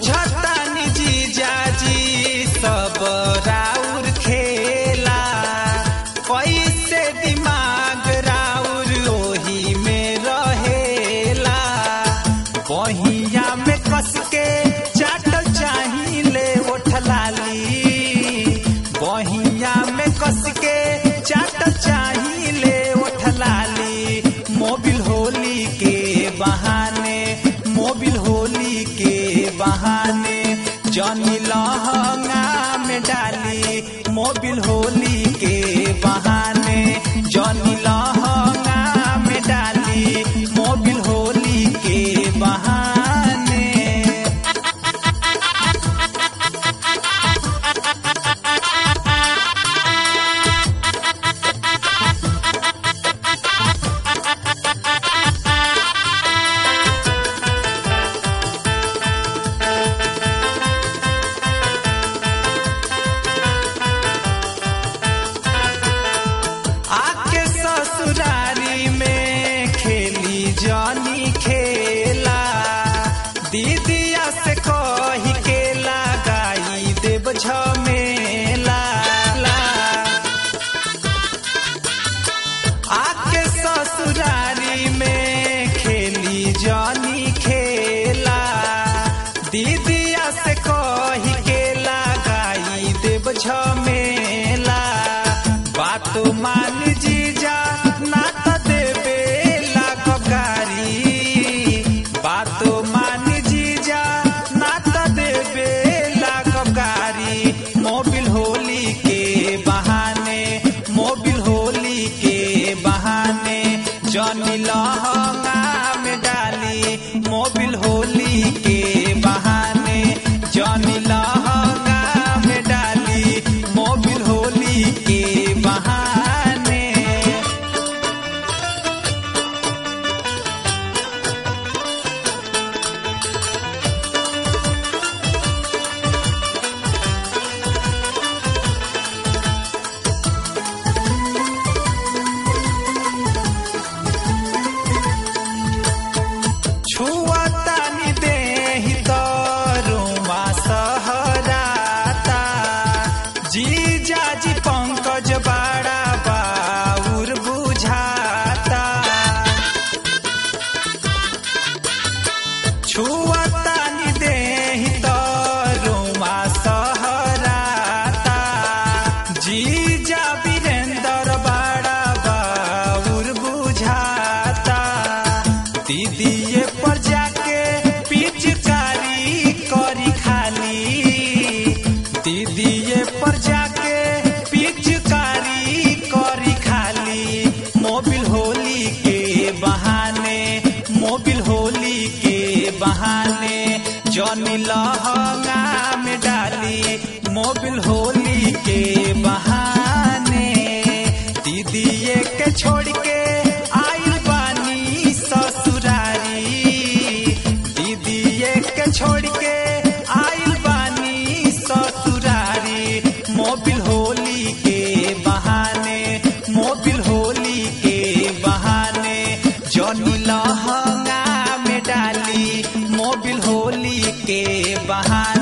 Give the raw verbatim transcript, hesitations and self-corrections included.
बुझतानी जीजाजी सब राउर खेला, कैसे दिमाग राउर ओही में रहेला। बहिया में कस के चाटल चाहिले ओठलाली, बहिया में कस के चाटल चाहिले ओठलाली। मोबिल होली के बहाने, मोबिल होली के बहाने जनी लहंगा में डाली। मोबिल होली के बहाने जनी लहंगा में डाली। मोबिल होली के बहाने। आके ससुरारी में खेली जानी खेला, दीदिया से कही के लगाई देव झमेला। आके ससुरारी में खेली जानी खेला, दीदिया से कही के लगाई देव झमेला। बात मान जीजा ना त देबे लागब गारी, बात मान जीजा ना त देबे लागब गारी। मोबिल होली के बहाने, मोबिल होली के बहाने जनी लहंगा में डाली। मोबिल होली के बहाने जनी लहंगा में डाली। मोबिल होली के बहाने। छुअतानी देहि तरुमा सहराता, जीजाजी पंकज बाड़ा बाउर बुझाता। छुअतानी देहि तरुमा सहराता, जीजा वीरेंद्र बाड़ा बाउर बुझाता। दीदिए पर जाके पिचकारी करी खाली, दीदिए पर जाके पिचकारी करी खाली। मोबिल होली के बहाने, मोबिल होली के बहाने जनी लहंगा में डाली। मोबिल होली के बहाने दीदिए के छोड़ के आइल बानी ससुरारी, दीदिए के छोड़ के आइल बानी ससुरारी। मोबिल होली के बहाने, मोबिल होली के बहाने जनी लहंगा में डाली। मोबिल होली के बहाने।